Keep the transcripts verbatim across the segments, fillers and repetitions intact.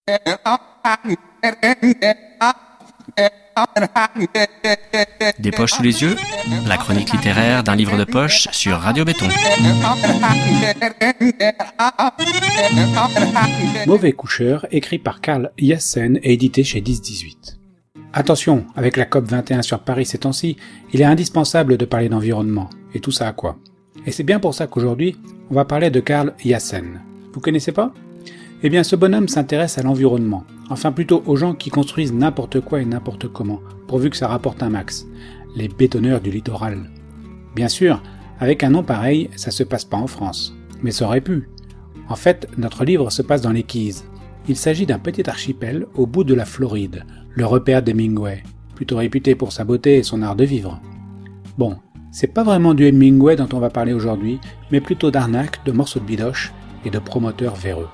Des poches sous les yeux, la chronique littéraire d'un livre de poche sur Radio Béton. Mauvais coucheur, écrit par Karl Hyacen et édité chez dix dix-huit. Attention, avec la COP vingt et un sur Paris ces temps-ci, il est indispensable de parler d'environnement. Et tout ça à quoi ? Et c'est bien pour ça qu'aujourd'hui, on va parler de Karl Hyacen. Vous connaissez pas ? Eh bien, ce bonhomme s'intéresse à l'environnement. Enfin, plutôt aux gens qui construisent n'importe quoi et n'importe comment, pourvu que ça rapporte un max. Les bétonneurs du littoral. Bien sûr, avec un nom pareil, ça se passe pas en France. Mais ça aurait pu. En fait, notre livre se passe dans les Keys. Il s'agit d'un petit archipel au bout de la Floride, le repère d'Hemingway, plutôt réputé pour sa beauté et son art de vivre. Bon, c'est pas vraiment du Hemingway dont on va parler aujourd'hui, mais plutôt d'arnaques, de morceaux de bidoche et de promoteurs véreux.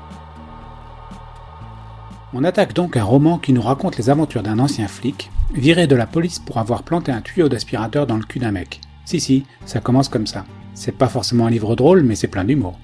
On attaque donc un roman qui nous raconte les aventures d'un ancien flic, viré de la police pour avoir planté un tuyau d'aspirateur dans le cul d'un mec. Si si, ça commence comme ça. C'est pas forcément un livre drôle, mais c'est plein d'humour.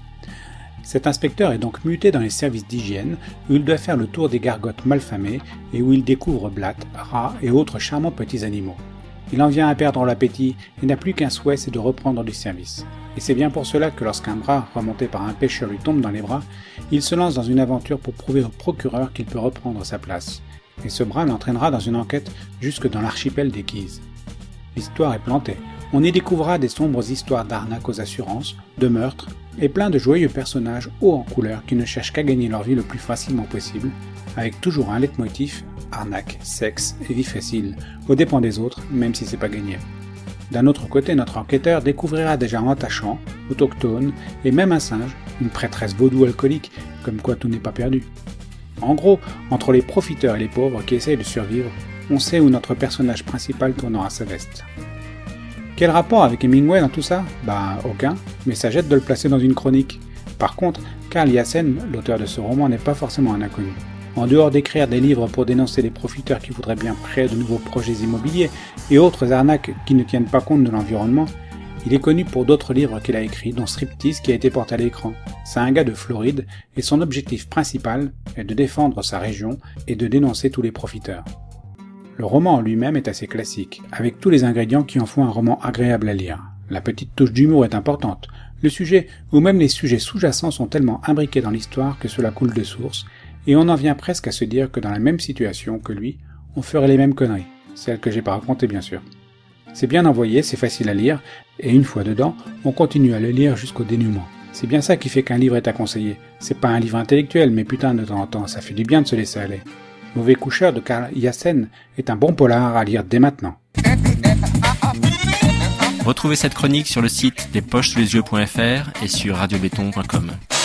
Cet inspecteur est donc muté dans les services d'hygiène, où il doit faire le tour des gargotes malfamées et où il découvre blattes, rats et autres charmants petits animaux. Il en vient à perdre l'appétit et n'a plus qu'un souhait, c'est de reprendre du service. Et c'est bien pour cela que lorsqu'un bras remonté par un pêcheur lui tombe dans les bras, il se lance dans une aventure pour prouver au procureur qu'il peut reprendre sa place. Et ce bras l'entraînera dans une enquête jusque dans l'archipel des Keys. L'histoire est plantée. On y découvrira des sombres histoires d'arnaques aux assurances, de meurtres, et plein de joyeux personnages hauts en couleur qui ne cherchent qu'à gagner leur vie le plus facilement possible, avec toujours un leitmotiv, arnaque, sexe et vie facile, aux dépens des autres, même si c'est pas gagné. D'un autre côté, notre enquêteur découvrira déjà un attachant, autochtone, et même un singe, une prêtresse vaudou alcoolique, comme quoi tout n'est pas perdu. En gros, entre les profiteurs et les pauvres qui essayent de survivre, on sait où notre personnage principal tournera sa veste. Quel rapport avec Hemingway dans tout ça ? Bah, aucun, mais ça jette de le placer dans une chronique. Par contre, Karl Hyacen, l'auteur de ce roman, n'est pas forcément un inconnu. En dehors d'écrire des livres pour dénoncer les profiteurs qui voudraient bien créer de nouveaux projets immobiliers et autres arnaques qui ne tiennent pas compte de l'environnement, il est connu pour d'autres livres qu'il a écrits, dont Striptease qui a été porté à l'écran. C'est un gars de Floride et son objectif principal est de défendre sa région et de dénoncer tous les profiteurs. Le roman en lui-même est assez classique, avec tous les ingrédients qui en font un roman agréable à lire. La petite touche d'humour est importante. Le sujet, ou même les sujets sous-jacents sont tellement imbriqués dans l'histoire que cela coule de source, et on en vient presque à se dire que dans la même situation que lui, on ferait les mêmes conneries. Celles que j'ai pas racontées bien sûr. C'est bien envoyé, c'est facile à lire, et une fois dedans, on continue à le lire jusqu'au dénouement. C'est bien ça qui fait qu'un livre est à conseiller. C'est pas un livre intellectuel, mais putain de temps en temps, ça fait du bien de se laisser aller. Mauvais coucheur de Karl Hyacen est un bon polar à lire dès maintenant. Retrouvez cette chronique sur le site des poches sous les yeux point f r et sur radio béton point com.